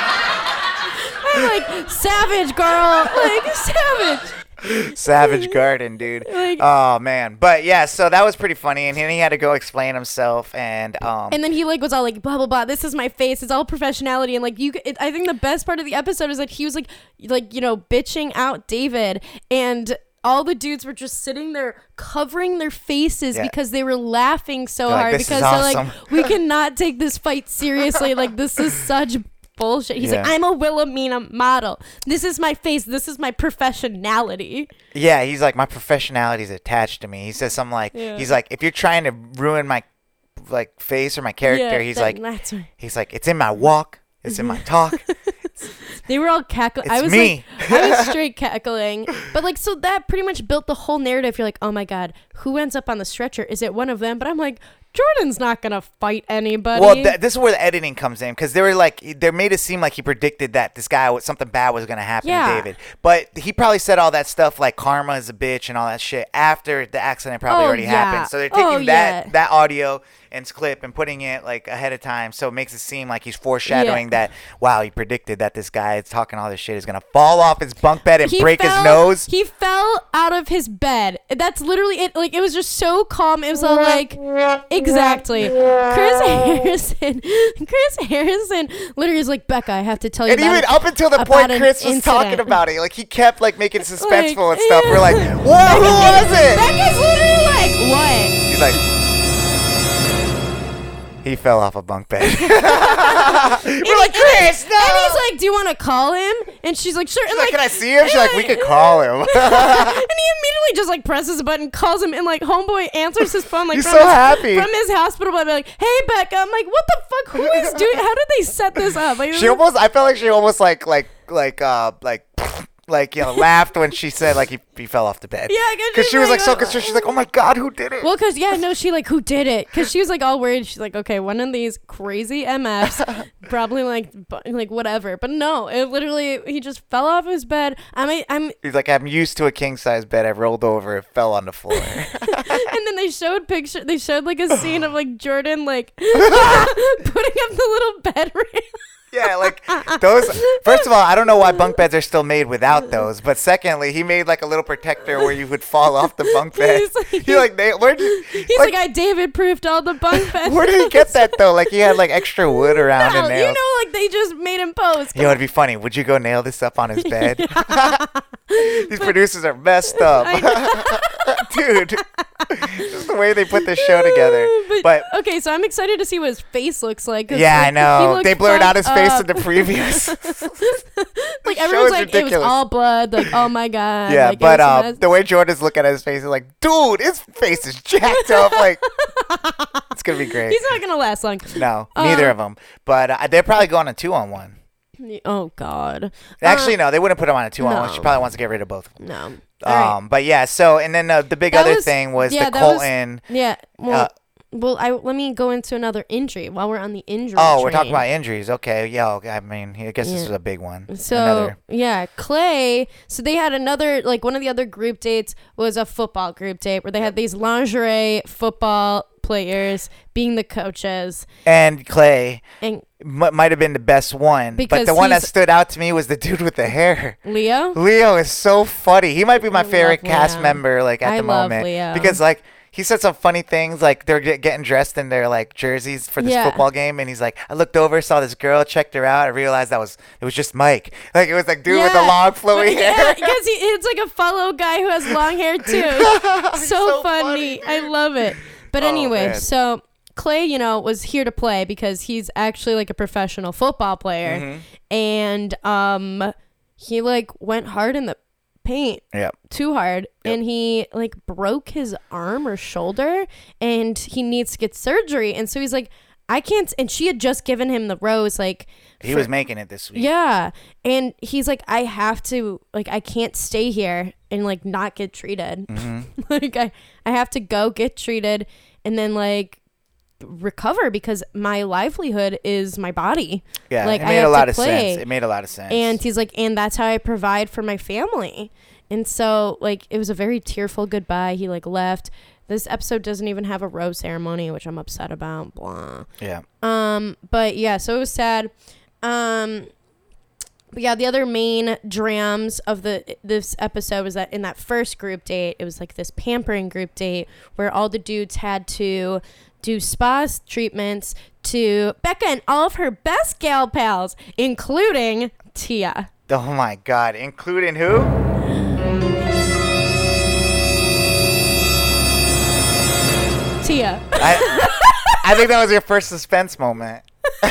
I'm like, savage, girl, like savage. Savage Garden, dude. Like- Oh man, but yeah, so that was pretty funny, and then he had to go explain himself, and um, And then he like was all like, blah blah blah. This is my face. It's all professionality. And like you, it, I think the best part of the episode is that he was like, like you know, bitching out David, and all the dudes were just sitting there covering their faces Yeah. because they were laughing so They're like, hard "This is because they're awesome." like, we cannot take this fight seriously. Like this is such bullshit. He's like, Yeah. I'm a Wilhelmina model. This is my face. This is my professionality. yeah, he's like, my professionality is attached to me. He says something like, Yeah. he's like, if you're trying to ruin my like face or my character, Yeah, he's that- like, that's right. he's like, it's in my walk, it's in my talk. They were all cackling. I It's was me. like, I was straight cackling. But like, so that pretty much built the whole narrative. You're like, oh my god, who ends up on the stretcher? Is it one of them? But I'm like, Jordan's not gonna fight anybody. Well, th- this is where the editing comes in, because they were like, they made it seem like he predicted that this guy was something bad was gonna happen Yeah. to David, but he probably said all that stuff like karma is a bitch and all that shit after the accident probably Oh, already yeah. happened. So they're taking Oh, that yeah. that audio and clip and putting it like ahead of time, so it makes it seem like he's foreshadowing Yeah. that, wow, he predicted that this guy is talking all this shit is gonna fall off his bunk bed and He break fell- his nose. He fell out of his bed. That's literally it. Like, it was just so calm. It was all like, exactly. Chris Harrison. Chris Harrison literally is like, Becca, I have to tell you. And about even it- up until the about point an Chris was talking incident." about it, like he kept like making it suspenseful Like, and stuff. yeah. We're like, whoa, who was it? Becca's literally like, what? He's like, he fell off a bunk bed. We're like, Chris, no. And he's like, do you want to call him? And she's like, sure. She's And like, like, can I see him? She's like, we could call him. and he immediately just like presses a button, calls him, and like homeboy answers his phone like He's from, so his, happy. from his hospital bed, like, hey Becca. I'm like, what the fuck? Who is doing? How did they set this up? Like, She almost, I felt like she almost like, like, like, uh, like, like, you know, laughed when she said, like, he, he fell off the bed. Yeah, because she was, like, so concerned. She's like, oh, my God, who did it? Well, because, yeah, no, she, like, who did it? Because she was, like, all worried. She's like, okay, one of these crazy M Fs, probably, like, bu- like whatever. But no, it literally, he just fell off his bed. I mean, I'm... He's like, I'm used to a king-size bed. I rolled over. It fell on the floor. And then they showed picture. They showed, like, a scene of, like, Jordan, like, putting up the little bed rail. Yeah, like those. First of all, I don't know why bunk beds are still made without those. But secondly, he made like a little protector where you would fall off the bunk bed. He's like, he like, they, where'd you? He's like, like I David proofed all the bunk beds. Where did he get that though? Like he had like extra wood around No, and you nails. know, like they just made him pose. Yo, it'd be funny. Would you go nail this up on his bed? These producers are messed up, dude. Just the way they put this show together. But, But okay, so I'm excited to see what his face looks like. 'cause, yeah, like, I he know. looked They blurred out his fucked face up. in the previous. Like show everyone's is like, it was ridiculous. all blood. Like, oh my god. Yeah, like, it but was a uh, mess. the way Jordan's looking at his face is like, dude, his face is jacked up. Like, it's gonna be great. He's not gonna last long. No, neither Uh, of them. But uh, they're probably going on a two on one. Oh god. Actually, Uh, no, they wouldn't put him on a two on one. no. She probably wants to get rid of both of them. no. All right. Um, but yeah. So and then uh, the big That other was- thing was yeah, the that was- Colton. Yeah. Well, uh, well, I let me go into another injury while we're on the injury. oh, we're talking train. about injuries. Okay, yeah. Okay, I mean, I guess this Yeah. is a big one. So Another. yeah, Clay. So they had another, like one of the other group dates was a football group date where they had these lingerie football players being the coaches, And Clay and m- might have been the best one, but Because the one that he's- stood out to me was the dude with the hair. Leo. Leo is so funny. He might be my I favorite love cast Leo. member, like at I the love moment, Leo. because like he said some funny things, like they're get, getting dressed in their like jerseys for this Yeah. football game, and he's like, I looked over, saw this girl, checked her out, I realized that was it was just Mike. Like it was like dude with the Yeah. long flowy Yeah, hair. because he it's like a fellow guy who has long hair too. so, so funny. funny, I love it. But Oh, anyway, man. so Clay, you know, was here to play because he's actually like a professional football player, Mhm. and um, he like went hard in the paint. Yeah. Too hard, and he like broke his arm or shoulder, and he needs to get surgery. And so he's like, I can't. And she had just given him the rose, like He for- was making it this week. yeah, and he's like, I have to, like, I can't stay here and like not get treated. Mm-hmm. Like, I I have to go get treated and then like recover because my livelihood is my body. Yeah, like it I made have a lot to of play. sense. It made a lot of sense. And he's like, and that's how I provide for my family. And so, like, it was a very tearful goodbye. He, like, left. This episode doesn't even have a rose ceremony, which I'm upset about. Blah. yeah. Um, but, yeah, so it was sad. Um, but, yeah, the other main drams of the this episode was that in that first group date, it was, like, this pampering group date where all the dudes had to do spa treatments to Becca and all of her best gal pals, including Tia. Oh my God, including who? Tia. I, I think that was your first suspense moment.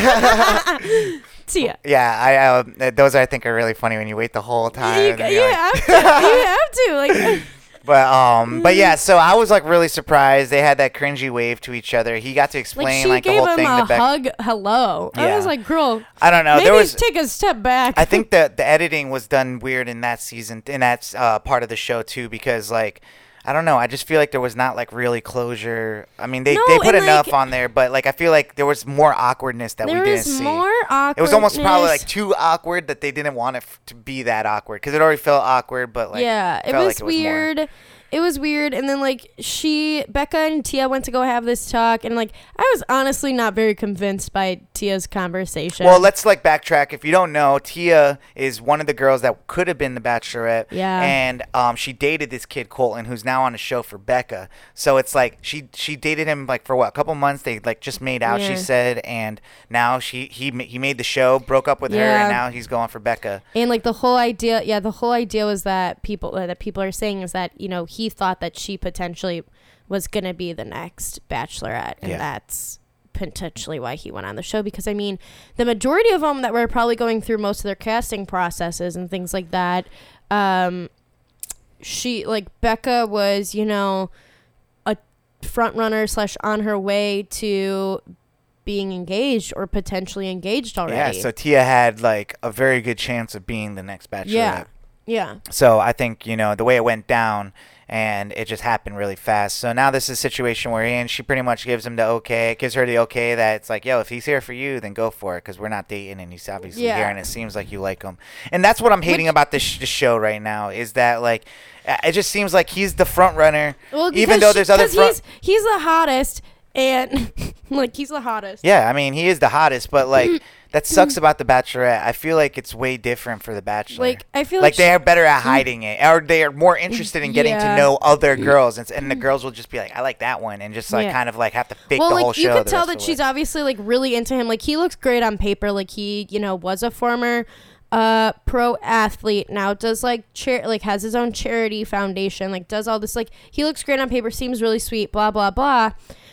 Tia. Yeah, I uh, those I think are really funny when you wait the whole time. You, and then you you're like- have to. You have to. Like, But um, but yeah, so I was like really surprised. They had that cringy wave to each other. He got to like explain she like, the gave whole him thing. a to Beck- hug. Hello. I Yeah. was like, girl, I don't know. maybe There was. take a step back. I think the the editing was done weird in that season, in that uh, part of the show too, because like. I don't know. I just feel like there was not like really closure. I mean, they, No, they put and, enough like, on there, but like I feel like there was more awkwardness that there we didn't was see. more awkward. It was almost probably like too awkward that they didn't want it f- to be that awkward because it already felt awkward, but like yeah, it felt was, like it was more. weird. It was weird, and then like she, Becca and Tia went to go have this talk, and like I was honestly not very convinced by Tia's conversation. Well, let's like backtrack. If you don't know, Tia is one of the girls that could have been the Bachelorette. Yeah. And um, she dated this kid Colton, who's now on a show for Becca. So it's like she she dated him like for what, a couple months. They like just made out. Yeah. She said, and now she he ma- he made the show, broke up with her, Yeah. and now he's going for Becca. And like the whole idea, yeah, the whole idea was that people uh, that people are saying is that, you know, he thought that she potentially was gonna be the next Bachelorette, and Yeah. that's potentially why he went on the show. Because I mean, the majority of them that were probably going through most of their casting processes and things like that, um, she like Becca was, you know, a front runner slash on her way to being engaged or potentially engaged already. Yeah. So Tia had like a very good chance of being the next Bachelorette. Yeah. Yeah. So I think, you know, the way it went down, and it just happened really fast. So now this is a situation where and she pretty much gives him the okay, gives her the okay that it's like, yo, if he's here for you, then go for it, because we're not dating, and he's obviously Yeah. here, and it seems like you like him. And that's what I'm hating Which- about this, sh- this show right now, is that, like, uh, it just seems like he's the front runner, Well, even because though she- there's other 'cause front. he's he's the hottest, and like he's the hottest. Yeah, I mean, he is the hottest, but, like, that sucks about The Bachelorette. I feel like it's way different for The Bachelor. Like, I feel like like they sh- are better at hiding it, or they are more interested in getting Yeah. to know other girls, and, and the girls will just be like, I like that one, and just like Yeah. kind of like have to fake Well, the like whole show. you could the tell rest that of the she's way. obviously like really into him. Like he looks great on paper. Like he, you know, was a former uh pro athlete, now does like chair like has his own charity foundation, like does all this, like he looks great on paper, seems really sweet, blah blah blah.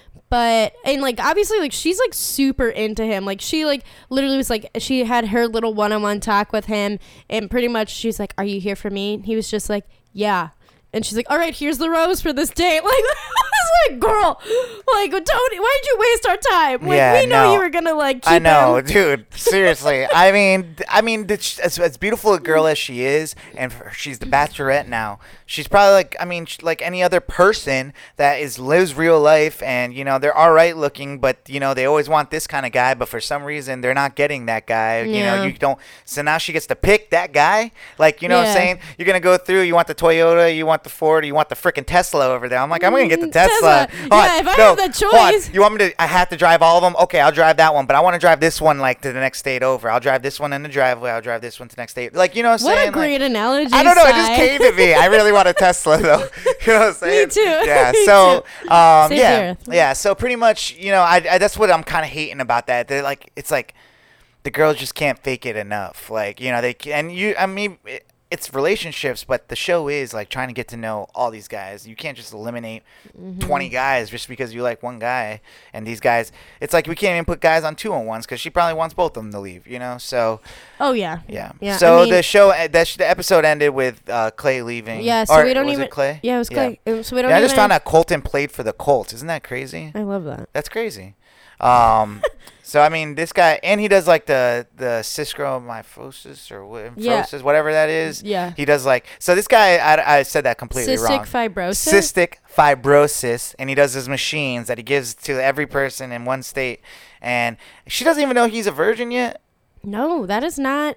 But and like obviously like she's like super into him. Like she like literally was like, she had her little one-on-one talk with him, and pretty much she's like, are you here for me? And he was just like, yeah. And she's like, all right, here's the rose for this date. Like, I was like, girl, like, don't, why'd you waste our time? Like, Yeah, we know no. you were going to, like, keep I know, him. dude. Seriously, I mean, I mean, th- as, as beautiful a girl as she is, and for, she's the Bachelorette now. She's probably like, I mean, sh- like any other person that is lives real life, and you know they're all right looking, but you know they always want this kind of guy, but for some reason they're not getting that guy. You know, Yeah. you don't. So now she gets to pick that guy. Like, you know what I'm Yeah. saying? You're gonna go through. You want the Toyota, you want the Ford, or you want the freaking Tesla over there. I'm like, I'm gonna get the Mm, Tesla. Tesla. Hold Yeah, on, if I no, have the hold on. choice. You want me to? I have to drive all of them. Okay, I'll drive that one, but I want to drive this one like to the next state over. I'll drive this one in the driveway. I'll drive this one to the next state. Like, you know what I'm What saying? a great Like, analogy. I don't know. It just Sai. came to me. I really want a Tesla, though. You know what I'm saying? too. Yeah. Me So, um, Save yeah, the earth. yeah. So pretty much, you know, I, I that's what I'm kind of hating about that. They're like, it's like the girls just can't fake it enough. Like, you know, they can, and you. I mean, it, it's relationships, but the show is like trying to get to know all these guys. You can't just eliminate Mm-hmm. twenty guys just because you like one guy. And these guys, it's like we can't even put guys on two on ones because she probably wants both of them to leave. You know, so. Oh, yeah. Yeah. Yeah, So I mean- the show, uh, that sh- the episode ended with uh, Clay leaving. Yeah, so Or we don't was even. It Clay? Yeah, it was Clay. Um, So we don't Yeah, I even. just found out Colton played for the Colts. Isn't that crazy? I love that. That's crazy. Um, so I mean, this guy, and he does like the the cyscromyphosis or wha- Yeah. fibrosis, whatever that is. Yeah. He does like so. This guy, I, I said that completely Cystic wrong. fibrosis? Cystic fibrosis, and he does his machines that he gives to every person in one state, and she doesn't even know he's a virgin yet. No, that is not.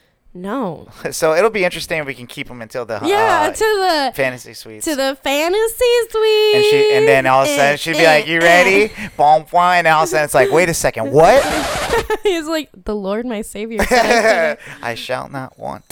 No. So it'll be interesting if we can keep him until the Yeah, uh, to the fantasy suites. to the fantasy suite. and she and then all of a sudden she'd be like, "You ready?" Boom, boom, and all of a sudden it's like, "Wait a second, what?" He's like, the Lord, my Savior. said I I shall not want.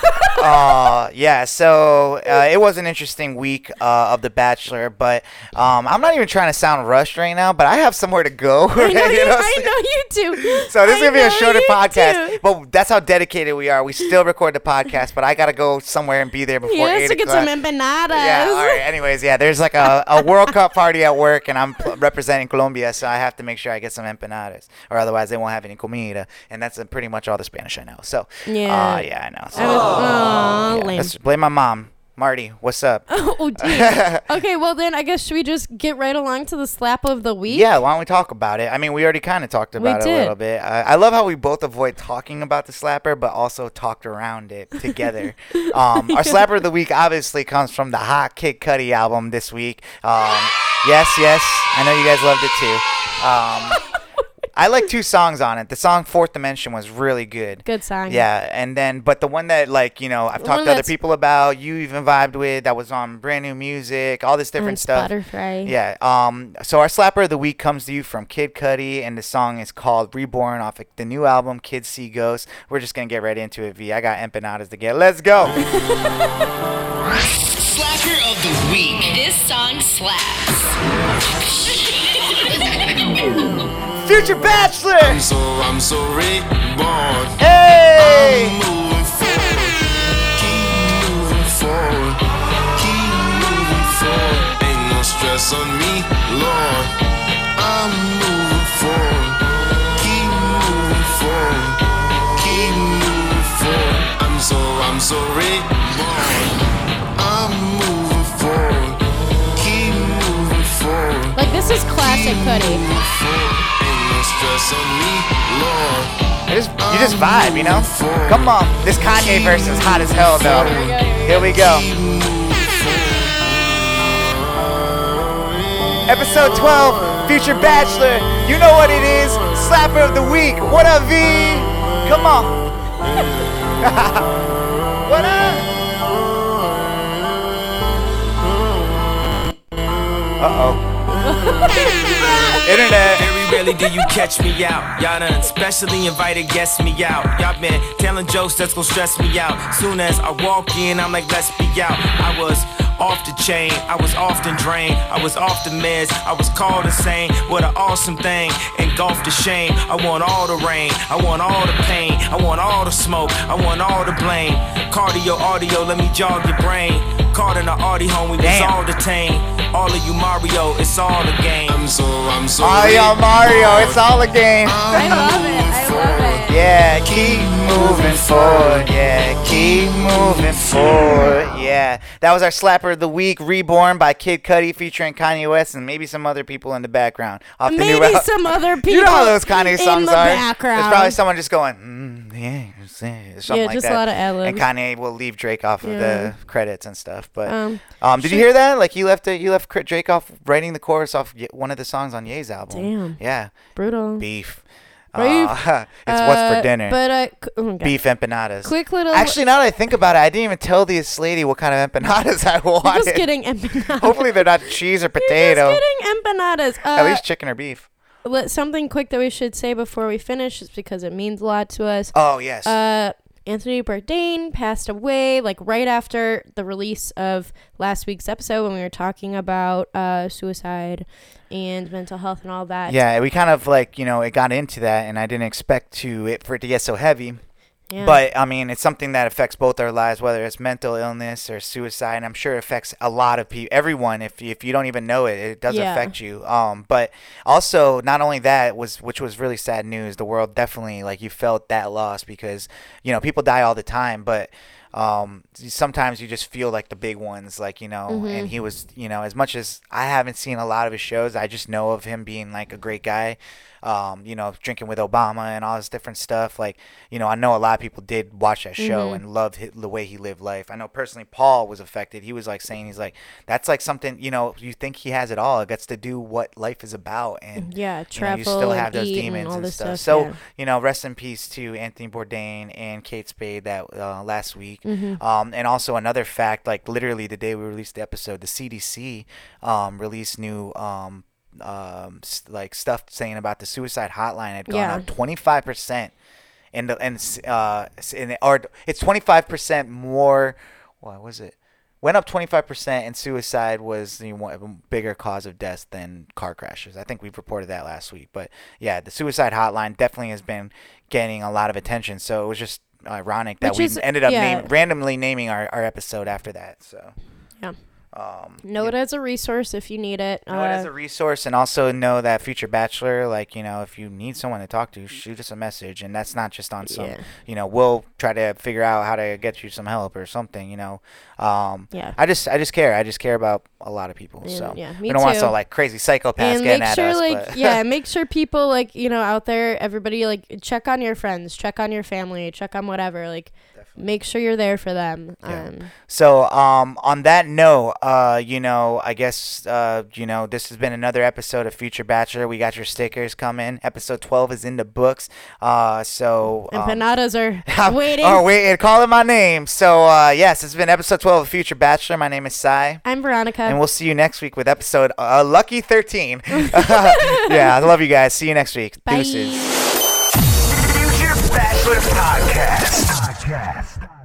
uh, yeah. So uh, it was an interesting week uh, of The Bachelor, but um, I'm not even trying to sound rushed right now. But I have somewhere to go. couldn't. I know you, You know what I'm I know you do. So this is I gonna be a know shorter you podcast, do. but that's how dedicated we are. We still record the podcast, but I gotta go somewhere and be there before He has eight to get o'clock. some empanadas. Yeah, all right. Anyways, yeah, there's like a, a World Cup party at work, and I'm pl- representing Colombia, so I have to make sure I get some empanadas, or otherwise they won't have any comida, and that's uh, pretty much all the Spanish I know. So, Yeah. uh, yeah, I know. So, I was, aw, yeah, lame. let's blame my mom, Marty. What's up? Oh, geez. Okay, well then I guess should we just get right along to the slap of the week? Yeah, why don't we talk about it? I mean, we already kind of talked We about it a did. little bit. I, I love how we both avoid talking about the slapper, but also talked around it together. um, our slapper of the week obviously comes from the hot Kid Cudi album this week. Um, yes, yes, I know you guys loved it too. Um, I like two songs on it. The song Fourth Dimension was really good. Good song. Yeah, and then but the one that like you know I've The talked one to other that's- people about, you even vibed with, that was on Brand New Music, all this different And stuff. Spotify. Yeah. Um. So our slapper of the week comes to you from Kid Cudi, and the song is called "Reborn" off of the new album Kids See Ghosts. We're just gonna get right into it. V. I got empanadas to get. Let's go. Slacker of the week. This song slaps. Future Bachelor. I'm so, I'm so reborn. Hey. I'm moving forward. Keep moving forward. Keep moving forward. Ain't no stress on me, Lord. I'm moving forward. Keep moving forward. Keep moving forward. I'm so, I'm so reborn. I'm moving forward. Keep moving forward. Like this is classic Cudi. Moving forward. Ain't no stress on me, Lord. Just, you just vibe, you know? Come on. This Kanye verse is hot as hell, though. Here we go. Episode twelve, Future Bachelor. You know what it is. Slapper of the week. What up, V? Come on. What up? Uh-oh. Internet. Very rarely do you catch me out. Y'all done specially invited guests me out. Y'all been telling jokes that's gon' stress me out. Soon as I walk in, I'm like, let's be out. I was off the chain, I was often drained, I was off the meds, I was called insane. What an awesome thing, engulfed the shame. I want all the rain, I want all the pain, I want all the smoke, I want all the blame. Cardio, audio, let me jog your brain. Caught in the Audi home, we was Damn. all detained. All of you Mario, it's all a game. I'm so, I'm so. Oh, yo, Mario, it's all a game. I love it. I love it. Yeah, keep moving forward. Yeah, keep moving forward. Yeah, that was our Slapper of the Week, Reborn by Kid Cudi featuring Kanye West and maybe some other people in the background. Off the Maybe new al- some other people. You know how those Kanye songs in the are. background. There's probably someone just going, mm, yeah, yeah, something Yeah, like just that. a lot of ad-libs. And Kanye will leave Drake off of Yeah. the credits and stuff. But Um, um, did you hear that? Like you left, a, you left Drake off writing the chorus off Ye- one of the songs on Ye's album. Damn. Yeah, brutal. beef. Beef. Uh, it's what's for Uh, dinner. But uh, c- oh my God. Beef empanadas. Quick little. Actually, now that I think about it, I didn't even tell this lady what kind of empanadas I We're wanted. just getting empanadas. Hopefully they're not cheese or You're potato. just getting empanadas. Uh, At least chicken or beef. let, something quick that we should say before we finish, just because it means a lot to us. Oh, yes. Uh, Anthony Bourdain passed away like right after the release of last week's episode when we were talking about uh, suicide and mental health and all that. yeah, we kind of like, you know, it got into that, and I didn't expect to it for it to get so heavy. Yeah. But, I mean, it's something that affects both our lives, whether it's mental illness or suicide. And I'm sure it affects a lot of people, everyone. If, if you don't even know it, it does Yeah. affect you. Um, But also, not only that, was which was really sad news, the world definitely, like, you felt that loss because, you know, people die all the time. But um, sometimes you just feel like the big ones, like, you know, Mm-hmm. and he was, you know, as much as I haven't seen a lot of his shows, I just know of him being, like, a great guy. Um, you know, drinking with Obama and all this different stuff. Like, you know, I know a lot of people did watch that show Mm-hmm. and loved hi- the way he lived life. I know personally Paul was affected. He was like saying, he's like, that's like something, you know, you think he has it all. It gets to do what life is about. And, Yeah, you know, travel you still and have those eat and demons all and, this stuff. stuff, So, yeah. you know, rest in peace to Anthony Bourdain and Kate Spade that uh, last week. Mm-hmm. Um, and also another fact, like literally the day we released the episode, the C D C um, released new um, um s- like stuff saying about the suicide hotline had gone Yeah. up twenty-five percent and the and s- uh s- and it- or it's twenty-five percent more. What was it? Went up twenty-five percent, and suicide was the one bigger cause of death than car crashes. I think we've reported that last week. But yeah, the suicide hotline definitely has been getting a lot of attention. So it was just ironic that Which we is- ended up yeah. name, randomly naming our, our episode after that. So Yeah. um, Know it as a resource if you need it. know it as Uh, a resource, and also know that Future Bachelor, like, you know, if you need someone to talk to, shoot us a message. And that's not just on some, Yeah. you know, we'll try to figure out how to get you some help or something, you know. Um, Yeah. I just, I just care. I just care about a lot of people. Yeah, so yeah, we me don't want too. some like crazy psychopaths and getting make at sure us. like but yeah make sure people like you know out there, everybody, like check on your friends, check on your family, check on whatever, like make sure you're there for them. Yeah. um So, um, on that note, uh, you know, I guess, uh, you know, this has been another episode of Future Bachelor. We got your stickers coming. Episode twelve is in the books. Uh, so. Um, empanadas are waiting. Oh, wait, calling my name. So, uh, yes, it's been episode twelve of Future Bachelor. My name is Sai. I'm Veronica. And we'll see you next week with episode uh, Lucky thirteen. Yeah, I love you guys. See you next week. Bye. Deuces. Future Bachelor Podcast. Podcast.